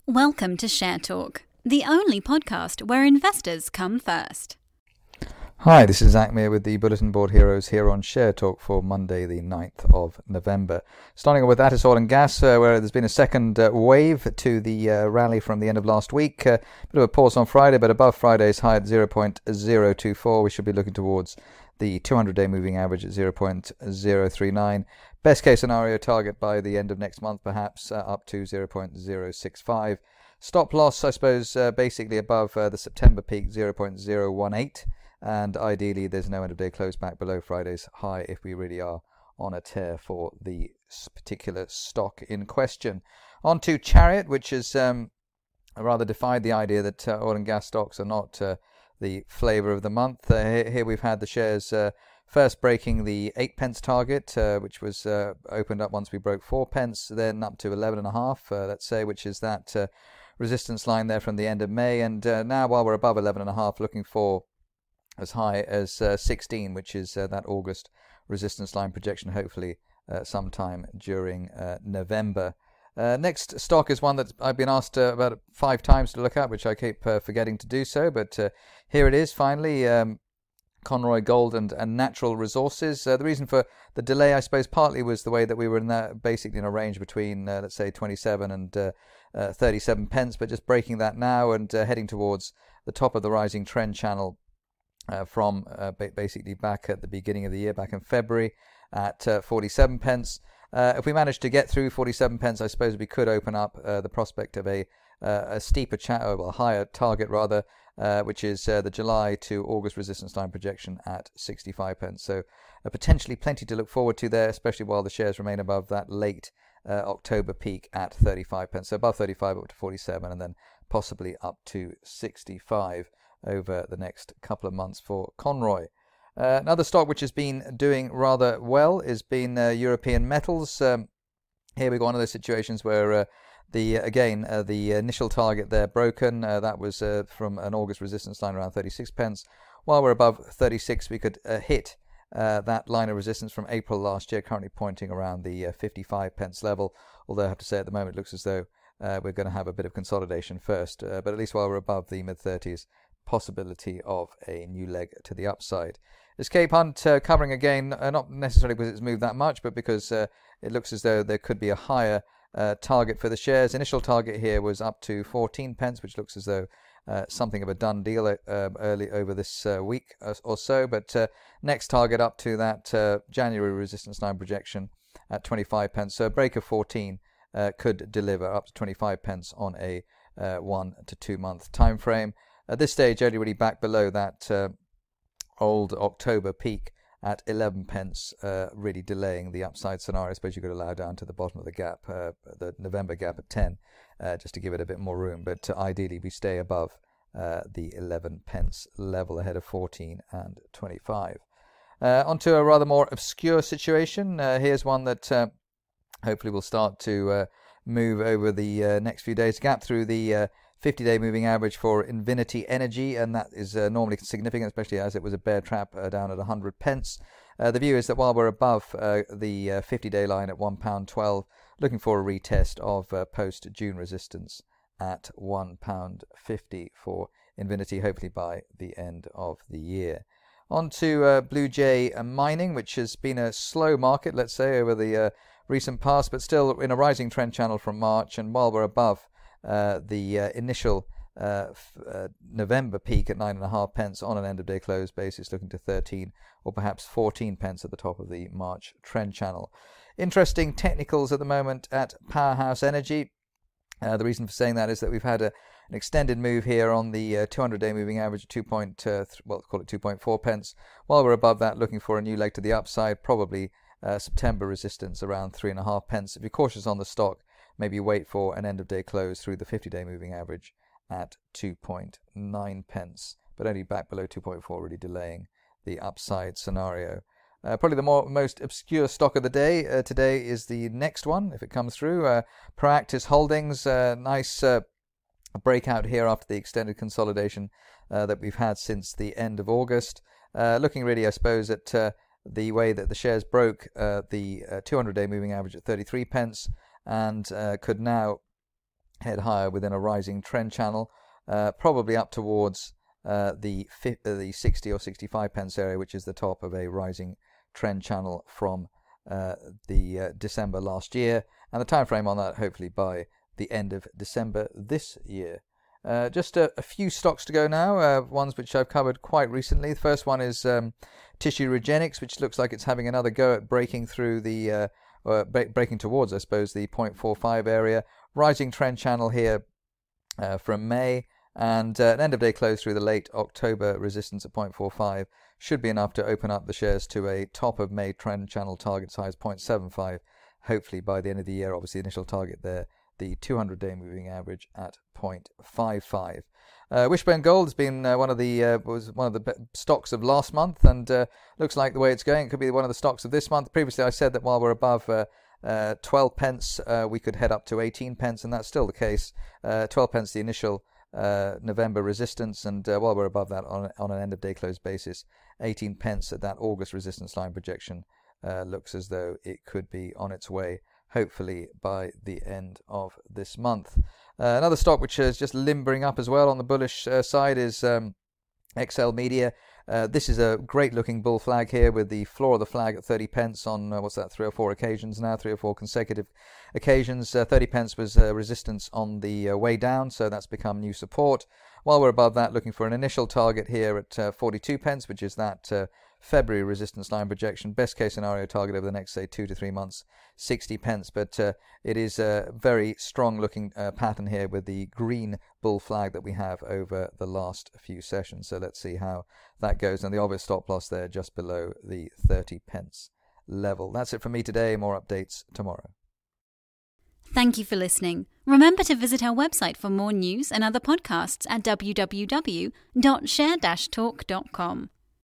Welcome to Share Talk, the only podcast where investors come first. Hi, this is Zach Meir with the Bulletin Board Heroes here on Share Talk for Monday the 9th of November. Starting with Atos Oil and Gas, where there's been a second wave to the rally from the end of last week. Bit of a pause on Friday, but above Friday's high at 0.024. We should be looking towards the 200-day moving average at 0.039. Best case scenario target by the end of next month, perhaps up to 0.065. Stop loss, I suppose, basically above the September peak, 0.018. And ideally, there's no end-of-day close back below Friday's high if we really are on a tear for the particular stock in question. On to Chariot, which has rather defied the idea that oil and gas stocks are not the flavour of the month. Here we've had the shares first breaking the 8 pence target, which was opened up once we broke 4 pence, then up to 11.5, let's say, which is that resistance line there from the end of May. And now, while we're above 11.5, looking for as high as 16, which is that August resistance line projection, hopefully sometime during November. Next stock is one that I've been asked about 5 times to look at, which I keep forgetting to do so, but here it is finally. Conroy Gold and Natural Resources. The reason for the delay, I suppose, partly was the way that we were basically in a range between, let's say, 27 and 37 pence, but just breaking that now and heading towards the top of the rising trend channel from basically back at the beginning of the year, back in February at 47 pence. If we manage to get through 47 pence, I suppose we could open up the prospect of a steeper, higher target rather, which is the July to August resistance line projection at 65 pence. So potentially plenty to look forward to there, especially while the shares remain above that late October peak at 35 pence. So above 35 up to 47 and then possibly up to 65 over the next couple of months for Conroy. Another stock which has been doing rather well has been European Metals. Here we've got one of those situations where the initial target there broken. That was from an August resistance line around 36 pence. While we're above 36, we could hit that line of resistance from April last year, currently pointing around the 55 pence level. Although I have to say at the moment it looks as though we're going to have a bit of consolidation first. But at least while we're above the mid-30s, possibility of a new leg to the upside. Escape Hunt covering again, not necessarily because it's moved that much, but because it looks as though there could be a higher target for the shares. Initial target here was up to 14 pence, which looks as though something of a done deal early over this week or so. But next target up to that January resistance line projection at 25 pence. So a break of 14 could deliver up to 25 pence on a 1 to 2 month time frame. At this stage, only really back below that old October peak at 11 pence, really delaying the upside scenario. I suppose you could allow down to the bottom of the gap, the November gap at 10, just to give it a bit more room. But ideally, we stay above the 11 pence level ahead of 14 and 25. Onto a rather more obscure situation. Here's one that hopefully will start to move over the next few days. Gap through the 50-day moving average for Invinity Energy, and that is normally significant, especially as it was a bear trap down at 100 pence. The view is that while we're above the 50-day line at £1.12, looking for a retest of post-June resistance at £1.50 for Invinity, hopefully by the end of the year. On to Blue Jay Mining, which has been a slow market, let's say, over the recent past, but still in a rising trend channel from March, and while we're above the initial November peak at 9.5 pence on an end-of-day close basis, looking to 13 or perhaps 14 pence at the top of the March trend channel. Interesting technicals at the moment at Powerhouse Energy. The reason for saying that is that we've had an extended move here on the 200-day moving average of 2.4 pence. While we're above that, looking for a new leg to the upside, probably September resistance around 3.5 pence. If you're cautious on the stock, maybe wait for an end-of-day close through the 50-day moving average at 2.9 pence, but only back below 2.4, really delaying the upside scenario. Probably the most obscure stock of the day today is the next one, if it comes through. Proactis Holdings, nice breakout here after the extended consolidation that we've had since the end of August. Looking really, I suppose, at the way that the shares broke the 200-day moving average at 33 pence and could now head higher within a rising trend channel, probably up towards the 60 or 65 pence area, which is the top of a rising trend channel from the December last year, and the time frame on that hopefully by the end of December this year. Just a few stocks to go now, ones which I've covered quite recently. The first one is Tissue Regenix, which looks like it's having another go at breaking through the breaking towards, I suppose, the 0.45 area. Rising trend channel here from May, and an end of day close through the late October resistance at 0.45 should be enough to open up the shares to a top of May trend channel target size 0.75, hopefully by the end of the year. Obviously, initial target there, the 200-day moving average at 0.55. Wishbone Gold has been one of the stocks of last month, and looks like the way it's going, it could be one of the stocks of this month. Previously, I said that while we're above 12 pence, we could head up to 18 pence, and that's still the case. 12 pence, the initial November resistance, and while we're above that on an end of day close basis, 18 pence at that August resistance line projection looks as though it could be on its way, hopefully by the end of this month. Another stock which is just limbering up as well on the bullish side is XL Media. This is a great looking bull flag here with the floor of the flag at 30 pence on, 3 or 4 occasions now, 3 or 4 consecutive occasions. 30 pence was resistance on the way down, so that's become new support. While we're above that, looking for an initial target here at 42 pence, which is that February resistance line projection. Best case scenario target over the next, say, 2 to 3 months, 60 pence. But it is a very strong looking pattern here with the green bull flag that we have over the last few sessions. So let's see how that goes. And the obvious stop loss there just below the 30 pence level. That's it from me today. More updates tomorrow. Thank you for listening. Remember to visit our website for more news and other podcasts at www.share-talk.com.